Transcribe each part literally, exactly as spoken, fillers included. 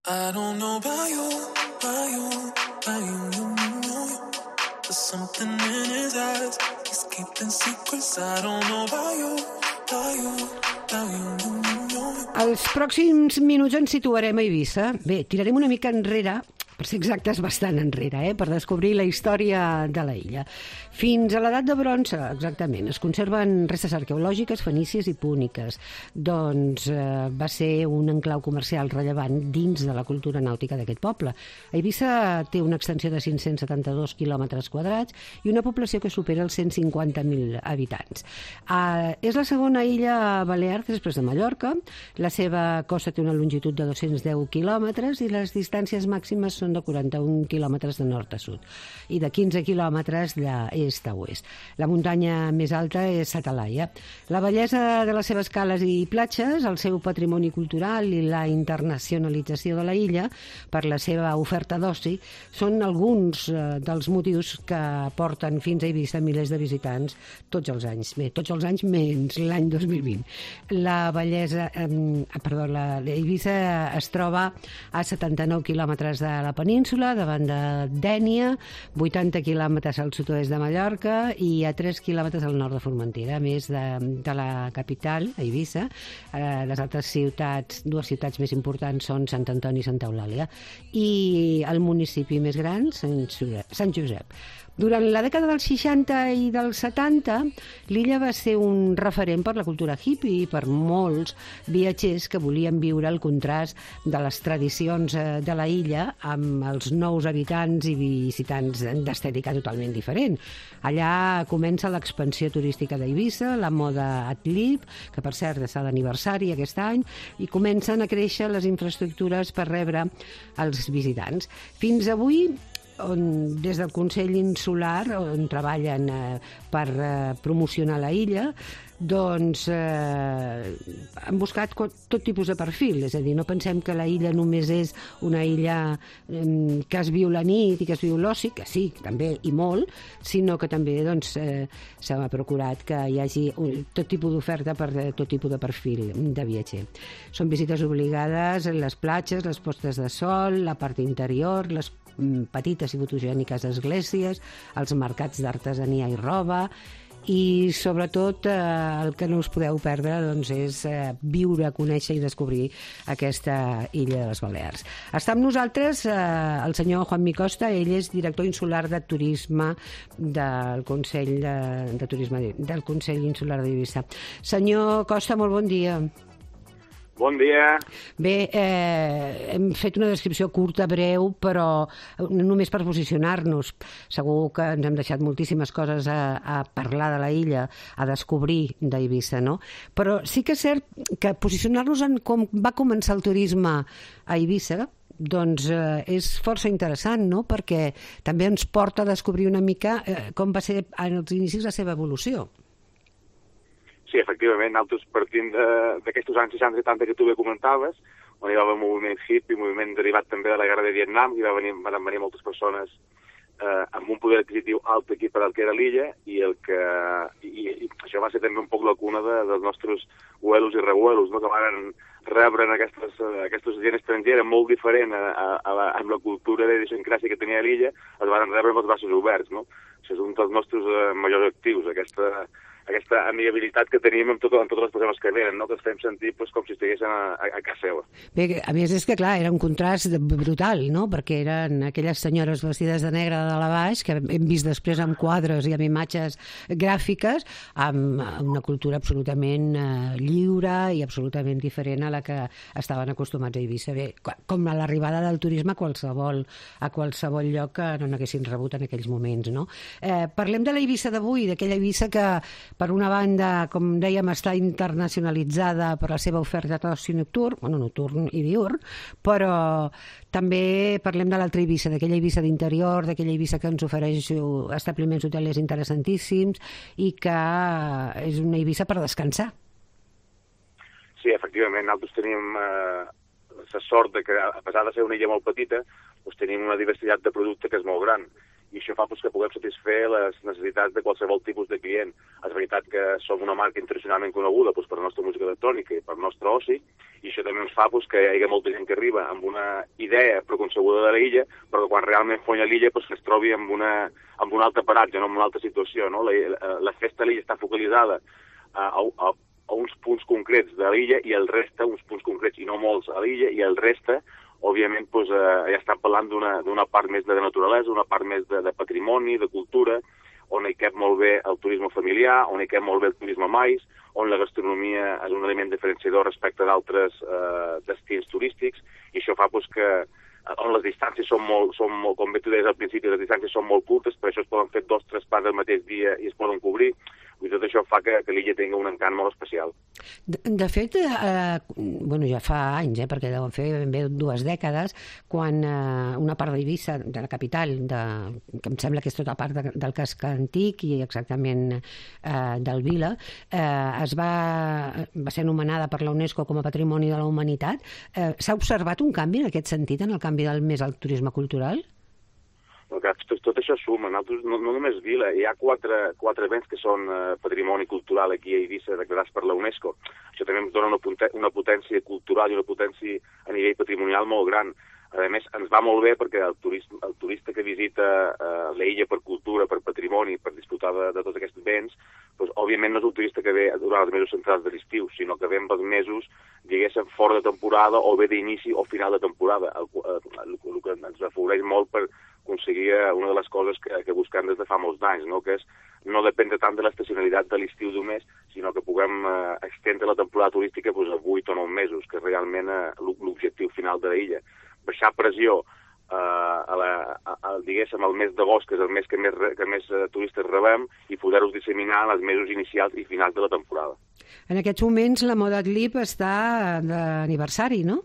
I don't know about you, about you, about you, you, you, you. There's something in his eyes, he's keeping secrets. I don't know about you, about you, about you, you, you, you. Els pròxims minuts ens situarem a Eivissa. Bé, tirarem una mica enrere, per ser exactes, bastant enrere, eh? Per descobrir la història de la illa. Fins a l'edat de bronze, exactament, es conserven restes arqueològiques fenícies i púniques. Doncs eh, va ser un enclau comercial rellevant dins de la cultura nàutica d'aquest poble. Eivissa té una extensió de cinc-cents setanta-dos quilòmetres quadrats i una població que supera els cent cinquanta mil habitants. Eh, és la segona illa balear després de Mallorca. La seva costa té una longitud de dos-cents deu quilòmetres i les distàncies màximes són de quaranta-un quilòmetres de nord a sud i de quinze quilòmetres d'est a oest. La muntanya més alta és Satalaia. La bellesa de les seves cales i platges, el seu patrimoni cultural i la internacionalització de la illa per la seva oferta d'oci són alguns eh, dels motius que porten fins a Eivissa milers de visitants tots els anys. Bé, tots els anys menys l'any dos mil vint. La bellesa, eh, perdó, la, Eivissa es troba a setanta-nou quilòmetres de la península, davant de Dénia, vuitanta quilòmetres al sud-oest de Mallorca i a tres quilòmetres al nord de Formentera, a més de, de la capital, a Eivissa. Eh, les altres ciutats, dues ciutats més importants són Sant Antoni i Santa Eulàlia, i el municipi més gran, Sant Josep. Sant Josep. Durant la dècada dels seixanta i dels setanta, l'illa va ser un referent per la cultura hippie i per molts viatgers que volien viure el contrast de les tradicions de la illa amb els nous habitants i visitants d'estètica totalment diferent. Allà comença l'expansió turística d'Eivissa, la moda atlip, que per cert està d'aniversari aquest any, i comencen a créixer les infraestructures per rebre els visitants. Fins avui, on, des del Consell Insular, on treballen eh, per eh, promocionar la illa, doncs eh, han buscat tot tipus de perfil, és a dir, no pensem que la illa només és una illa eh, que es viu la nit i que es viu l'oci, que sí, també, i molt, sinó que també doncs, eh, s'ha procurat que hi hagi un, tot tipus d'oferta per eh, tot tipus de perfil de viatger. Són visites obligades en les platges, les postes de sol, la part interior, les petites i fotogèniques esglésies, els mercats d'artesania i roba, i sobretot eh, el que no us podeu perdre doncs, és eh, viure, conèixer i descobrir aquesta illa de les Balears. Està amb nosaltres eh, el senyor Juanmi Costa, ell és director insular de turisme del Consell de, de Turisme del Consell Insular d'Eivissa. Senyor Costa, molt bon dia. Bon dia. Bé, eh, hem fet una descripció curta, breu, però només per posicionar-nos. Segur que ens hem deixat moltíssimes coses a, a parlar de la illa, a descobrir d'Eivissa, no? Però sí que és cert que posicionar-nos en com va començar el turisme a Eivissa, doncs eh, és força interessant, no? Perquè també ens porta a descobrir una mica eh, com va ser en els inicis la seva evolució. Sí, efectivament, nosaltres partint d'aquests anys seixanta setanta que tu bé comentaves, on hi va haver un moviment hippie, un moviment derivat també de la guerra de Vietnam, i va venir, van venir moltes persones eh, amb un poder adquisitiu alt aquí per al que era l'illa, i, el que, i, i això va ser també un poc la cuna de, dels nostres huelos i rehuelos, no? Que van rebre en aquestes, aquestes gent estrangera molt diferent a, a, a la, amb la cultura de idiosincràsia que tenia l'illa, els van rebre amb els braços oberts, no? Això és un dels nostres eh, majors actius, aquesta... aquesta amigabilitat que tenim amb, tot, amb totes les persones que venen, no? Que ens fem sentir pues, com si estiguessin a, a, a casa seva. Bé, a més és que, clar, era un contrast brutal, no? Perquè eren aquelles senyores vestides de negre de la baix, que hem vist després amb quadres i amb imatges gràfiques, amb una cultura absolutament eh, lliure i absolutament diferent a la que estaven acostumats a Eivissa. Bé, com a l'arribada del turisme a qualsevol, a qualsevol lloc que no n'haguessin rebut en aquells moments, no? Eh, parlem de la Eivissa d'avui, d'aquella Eivissa que per una banda, com dèiem, està internacionalitzada per la seva oferta d'oci nocturn, bueno, nocturn i diurn, però també parlem de l'altra Eivissa, d'aquella Eivissa d'interior, d'aquella Eivissa que ens ofereix establiments hotelers interessantíssims i que és una Eivissa per descansar. Sí, efectivament, nosaltres tenim eh, la sort de que, a pesar de ser una illa molt petita, doncs tenim una diversitat de producte que és molt gran. I això fa doncs, que puguem satisfer les necessitats de qualsevol tipus de client. És veritat que som una marca internacionalment coneguda doncs, per la nostra música electrònica i per el nostre oci, i això també ens fa doncs, que hi hagi molta gent que arriba amb una idea preconcebuda de l'illa, però que quan realment fonya l'illa doncs, es trobi amb, una, amb un altre paratge, no? En una altra situació. No? La, la festa a l'illa està focalitzada a, a, a uns punts concrets de l'illa i el reste, uns punts concrets i no molts a l'illa, i el reste òbviament, doncs, eh, ja estem parlant d'una part més de naturalesa, una part més de, de patrimoni, de cultura, on hi cap molt bé el turisme familiar, on hi cap molt bé el turisme mais, on la gastronomia és un element diferenciador respecte d'altres eh, destins turístics, i això fa doncs, que on les distàncies són molt, són molt, com bé tu deies al principi, les distàncies són molt curtes, per això es poden fer dos o tres parts el mateix dia i es poden cobrir, i tot això fa que, que l'illa tingui un encant molt especial. De, de fet, eh, bueno, ja fa anys, eh, perquè deuen fer ben bé dues dècades, quan eh, una part d'Eivissa, de la capital, de, que em sembla que és tota part de, del casc antic i exactament eh, del Vila, eh, es va, va ser anomenada per la UNESCO com a Patrimoni de la Humanitat. Eh, S'ha observat un canvi en aquest sentit, en el canvi del més al turisme cultural? Tot, tot això suma. Nosaltres, no, no només Vila, hi ha quatre, quatre béns que són eh, patrimoni cultural aquí a Eivissa declarats per la UNESCO. Això també ens dona una, una potència cultural i una potència a nivell patrimonial molt gran. A més, ens va molt bé perquè el, turist, el turista que visita eh, l'illa per cultura, per patrimoni, per disfrutar de, de tots aquests béns, doncs, òbviament no és un turista que ve durant els mesos centrals de l'estiu, sinó que ve amb els mesos, diguéssim, fora de temporada o bé d'inici o final de temporada, el, el, el, el que ens afavoreix molt per aconseguir una de les coses que, que busquem des de fa molts anys, no? Que és no dependre tant de l'estacionalitat de l'estiu d'un mes, sinó que puguem eh, extendre la temporada turística doncs, a vuit o nou mesos, que és realment eh, l'objectiu final de l'illa. Baixar pressió eh, a la, a, a, diguéssim, al mes d'agost, que és el mes que més, que més eh, turistes rebem, i poder-los disseminar en els mesos inicials i finals de la temporada. En aquests moments la Moda Adlib està d'aniversari, no?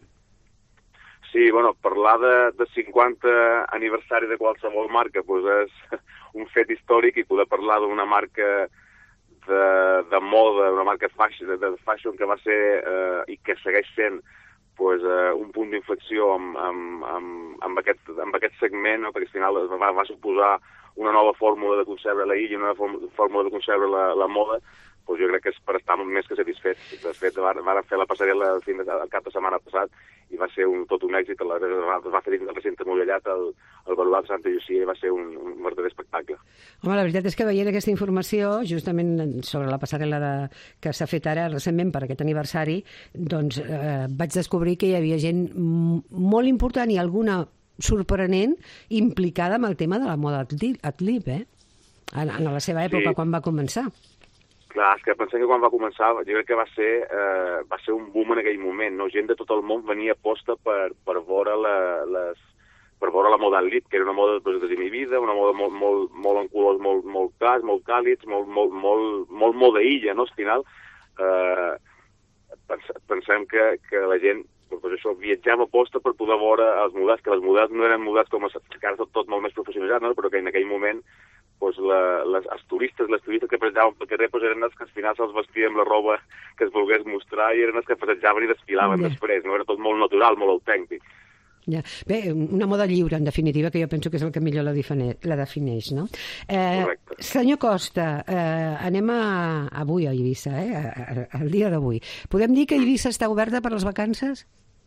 Sí, bueno, parlar de, de cinquanta aniversari de qualsevol marca doncs és un fet històric, i poder parlar d'una marca de, de moda, una marca fashion, de, de fashion que va ser eh, i que segueix sent pues, eh, un punt d'inflexió amb, amb, amb, amb, aquest, amb aquest segment, no? Perquè al final va, va suposar una nova fórmula de concebre la illa, una nova fórmula de concebre la, la moda, doncs jo crec que és per estar més que satisfets. De fet, van fer la passarel·la el, fin de, el cap de setmana passat i va ser un, tot un èxit. La, es va fer dins del recinte mullallat el, el Baluard de Santa Llucia i va ser un, un verdader espectacle. Home, la veritat és que veient aquesta informació, justament sobre la passarel·la de, que s'ha fet ara recentment per aquest aniversari, doncs eh, vaig descobrir que hi havia gent molt important i alguna sorprenent implicada amb el tema de la moda Adlib, eh? En, en la seva època, sí. Quan va començar. Clar, és que pensem que quan va començar, jo crec que va ser, eh, va ser un boom en aquell moment, no? Gent de tot el món venia a posta per, per veure la, les, per veure la moda Adlib, que era una moda pues, desinhibida, una moda molt, molt, molt en colors molt, molt clars, molt càlids, molt, molt, molt, molt moda illa, no? Al final, eh, pens, pensem que, que la gent pues això, viatjava a posta per poder veure els models, que les models no eren models com que ara tot, tot molt més professionalitzat, no? Però que en aquell moment pues, la, les, els turistes, les turistes que passejaven pel carrer pues, eren els que al final se'ls vestia amb la roba que es volgués mostrar i eren els que passejaven i desfilaven yeah. després, no? Era tot molt natural, molt autèntic. Ja. Bé, una moda lliure, en definitiva, que jo penso que és el que millor la, define, la defineix, no? Eh, Correcte. Senyor Costa, eh, anem a, avui a Eivissa, eh, a, a, al dia d'avui. Podem dir que Eivissa està oberta per les vacances?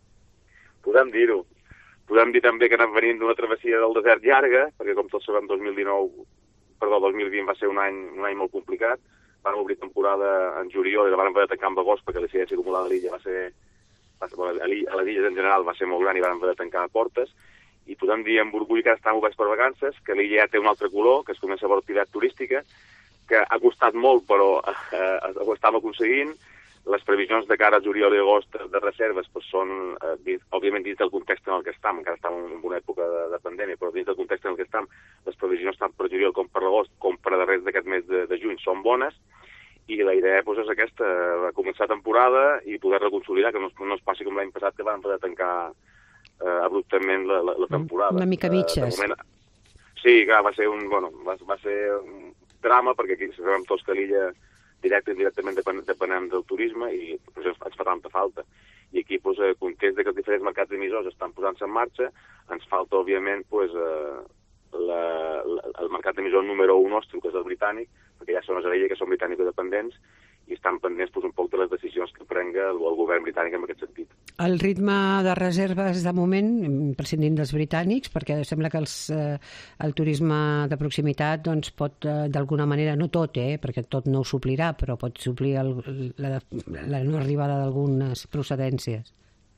Podem dir-ho. Podem dir també que anem venint d'una travessia del desert llarga, perquè com tots sabem, dos mil dinou, perdó, dos mil vint va ser un any, un any molt complicat. Van obrir temporada en juliol i la van haver de tancar en agost perquè l'incidència acumulada a l'illa va ser... a les illes en general va ser molt gran i van haver de tancar portes, i podem dir amb orgull que estan oberts per vacances, que l'illa ja té un altre color, que es comença a veure activitat turística, que ha costat molt però eh, ho estem aconseguint. Les previsions de cara a juliol i agost de reserves pues, són, eh, òbviament, dins del context en el que estem, encara estem en una època de, de pandèmia, però dins del context en el que estem, les previsions tant per juliol com per agost, com per a darrers d'aquest mes de, de juny, són bones, i la idea pues, és aquesta, començar temporada i poder reconsolidar, que no, no es passi com l'any passat, que van poder tancar eh, abruptament la, la, la temporada. Una mica mitges. Uh, moment, sí, clar, va ser un, bueno, va, va ser un drama, perquè aquí sabem tots que l'illa directe i indirectament depen, depenem del turisme i pues, ens fa tanta falta. i aquí doncs, eh, contents de que els diferents mercats emissors estan posant-se en marxa. Ens falta, òbviament, doncs, eh, la, la, el mercat emissor número un nostre, que és el britànic, perquè ja són les Alella, que són britànico-dependents, i estan pendents doncs, un poc de les decisions que prenga el, el govern britànic en aquest sentit. El ritme de reserves, de moment, prescindint dels britànics, perquè sembla que els, eh, el turisme de proximitat doncs, pot, eh, d'alguna manera, no tot, eh, perquè tot no ho suplirà, però pot suplir el, la, la no arribada d'algunes procedències.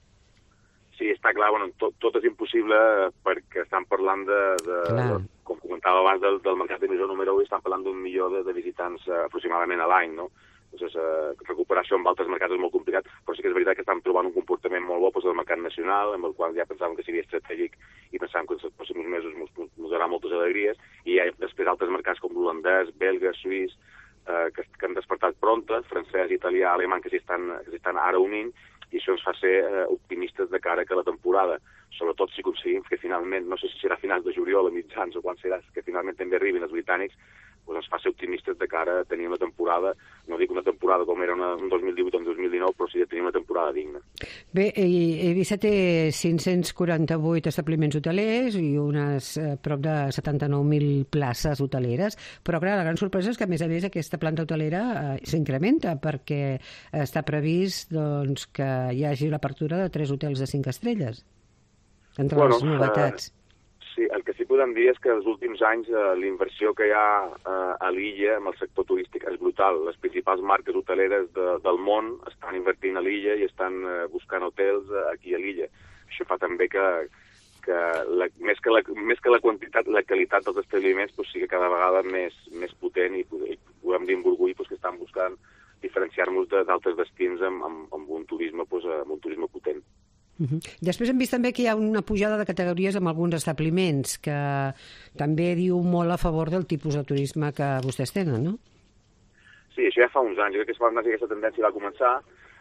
Sí, està clar, bueno, tot, tot és impossible perquè estan parlant de, de, de com comentava abans, del, del mercat emissor número un, estan parlant d'un milió de, de visitants uh, aproximadament a l'any, no? Doncs uh, recuperar això amb altres mercats és molt complicat, però sí que és veritat que estan trobant un comportament molt bo doncs, del mercat nacional, amb el qual ja pensàvem que seria estratègic i pensàvem que els pròxims mesos ens donarà moltes alegries, i ja després altres mercats com l'holandès, belga, suís, uh, que, que han despertat pronta, francès, italià, alemany, que s'hi estan, que s'hi estan ara unint, i això ens fa ser eh, optimistes de cara que la temporada, sobretot si aconseguim que finalment, no sé si serà a finals de juliol o mitjans o quan serà, que finalment també arribin els britànics, doncs ens fa ser optimistes de cara a tenir una temporada, no dic una temporada com era una, un dos mil divuit o un dos mil dinou, però sí de tenir una temporada digna. Bé, Eivissa té cinc-cents quaranta-vuit establiments hotelers i unes eh, prop de setanta-nou mil places hoteleres, però clar, la gran sorpresa és que a més a més aquesta planta hotelera eh, s'incrementa perquè està previst doncs, que hi hagi l'apertura de tres hotels de cinc estrelles, entre bueno, les novetats. Uh... Sí, el que sí podem dir és que els últims anys eh, la inversió que hi ha eh, a l'illa amb el sector turístic és brutal. Les principals marques hoteleres de, del món estan invertint a l'illa i estan eh, buscant hotels eh, aquí a l'illa. Això fa també que, que, la, més, que la, més que la quantitat, la qualitat dels establiments pues, sigui cada vegada més, més potent i, i podem dir amb orgull pues, que estan buscant diferenciar-nos d'altres destins amb, amb, amb, un turisme, pues, amb un turisme potent. Uh-huh. Després hem vist també que hi ha una pujada de categories amb alguns establiments que també diu molt a favor del tipus de turisme que vostès tenen, no? Sí, això ja fa uns anys. Jo crec que aquesta tendència va començar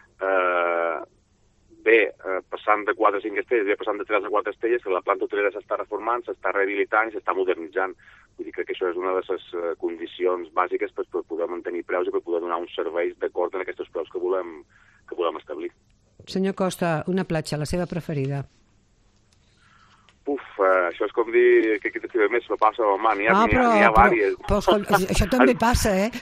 eh, bé, eh, passant de quatre a cinc estrelles, bé, passant de tres a quatre estrelles, que la planta hotelera s'està reformant, s'està rehabilitant i s'està modernitzant. Vull dir que això és una de les uh, condicions bàsiques per, per poder mantenir preus i per poder donar uns serveis d'acord amb aquests preus que volem, que volem establir. Senyor Costa, una platja, la seva preferida? Uf, uh, això és com dir que qui t'estima més me passa a mà, n'hi ha, ah, ha, ha, ha vàries. Però, però, però això també passa, eh?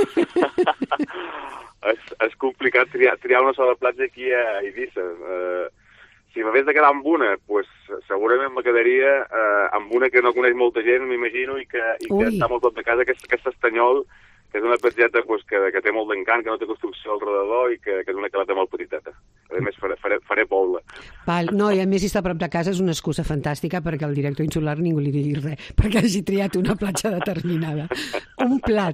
és, és complicat triar, triar una sola platja aquí a Eivissa. Uh, si m'hagués de quedar amb una, pues, segurament me quedaria uh, amb una que no coneix molta gent, m'imagino, i que, i que està molt prop de casa, que és, que és Estanyol, que és una platgeta pues, que, que té molt d'encant, que no té construcció al redador i que, que és una caleta molt petiteta. A més, faré, faré, faré poula. Val, no, i a més, si està a prop de casa és una excusa fantàstica perquè el director insular ningú li digui res, perquè hagi triat una platja determinada. Un plat.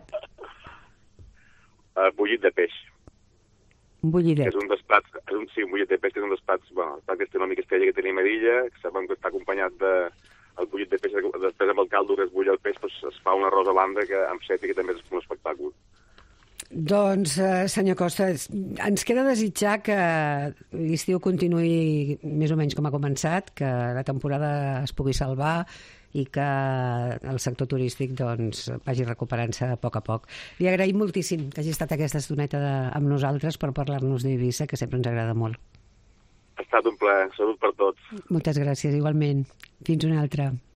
Uh, bullit de peix. Un bullidet. És un dels plats, és un, sí, un bullit de peix, que és un dels plats, bueno, el plat gastronòmic estrella que tenim a l'illa, que sabem que està acompanyat de el bullit de peix, després amb el caldo que es bull el peix, doncs es fa un arròs a banda que, amb set i que també és un espectacle. Doncs, eh, senyor Costa, ens queda desitjar que l'estiu continuï més o menys com ha començat, que la temporada es pugui salvar i que el sector turístic doncs, vagi recuperant-se a poc a poc. Li agraïm moltíssim que hagi estat aquesta estoneta de, amb nosaltres per parlar-nos d'Eivissa, que sempre ens agrada molt. Ha estat un plaer. Salut per tots. Moltes gràcies, igualment. Fins una altra.